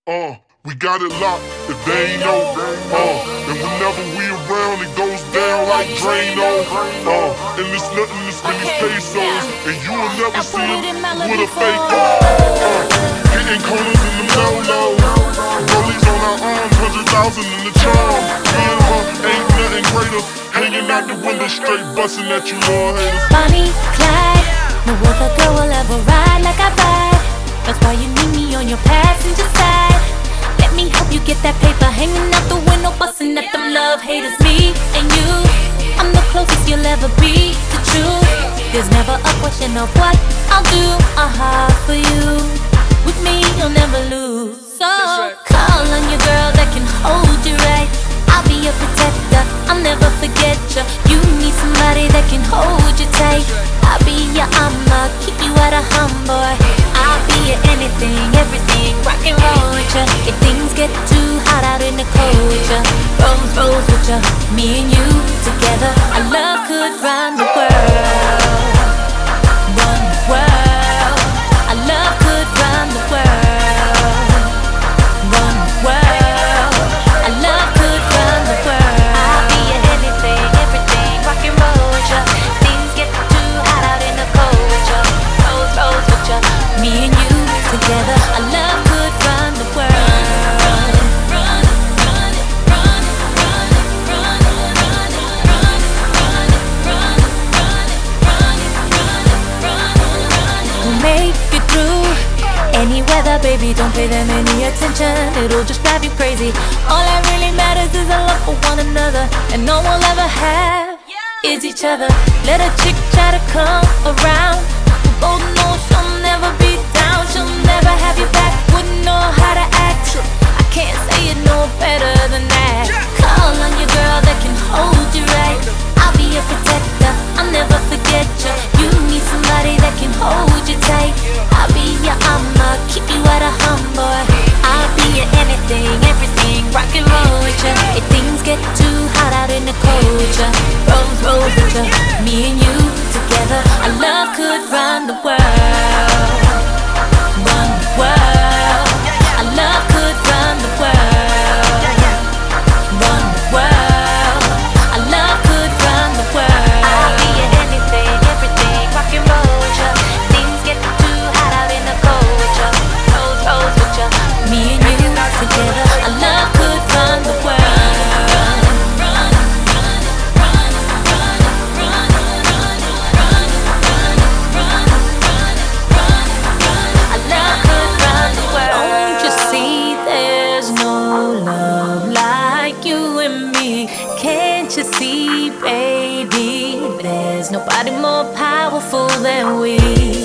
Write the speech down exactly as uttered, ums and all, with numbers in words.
Uh, we got it locked, if they ain't know. Uh, and whenever we around, it goes down like Drano. Uh, and it's nothing as many pesos, and you will never see him with a fake. Uh, hitting corners in the no-no. Rollies on our arms, hundred thousand in the charm. Me and her ain't nothing greater. Hanging out the window straight, busting at you, Lord haters. Bonnie, Clyde, no other girl will ever ride like I ride. That's why you need me on your passenger side. Let me help you get that paper, hanging out the window, busting at them love haters. Me and you, I'm the closest you'll ever be to truth. There's never a question of what I'll do, uh-huh, for you. With me, you'll never lose. So call on your girl that can hold you right. I'll be your protector, I'll never forget you. You need somebody that can hold you tight. I'll be your I'ma keep you at a hum, boy. I'll be your anything, everything, rock and roll with ya. If things get too hot out in the cold with ya, rose, rose with ya. Me and you together, our love could run the world. Run the world. Our love could run the world. Run the world. Our love could run the world. I'll be your anything, everything, rock and roll with ya. Things get too hot out in the cold with ya, rose, rose with ya. Me and you together, our love could run the world. Make it through any weather, baby, don't pay them any attention. It'll just drive you crazy. All that really matters is a love for one another, and all we'll ever have is each other. Let a chick try to come around, we both know she'll never be down. She'll never have your back, wouldn't know how to act. I can't say it no better than that. Call on your girl that can hold you right. I'll be your protector, I'll never forget you. You need somebody that can hold you tight. I'll be your I'ma keep you at a hum, boy. I'll be your anything, everything, rock and roll with ya. If things get too hot out in the cold with ya, rose, rose with ya. Me and you together, our love could run the world. Run the world. Our love could run the world. Run the world. Our love could run the world. I'll be your anything, everything, rock and roll with ya. Things get too hot out in the cold with ya, rose, rose with ya. Me and you together, our love could run the world. Our love could run the world. Don't you see there's no love like you and me? Can't you see, baby, there's nobody more powerful than we.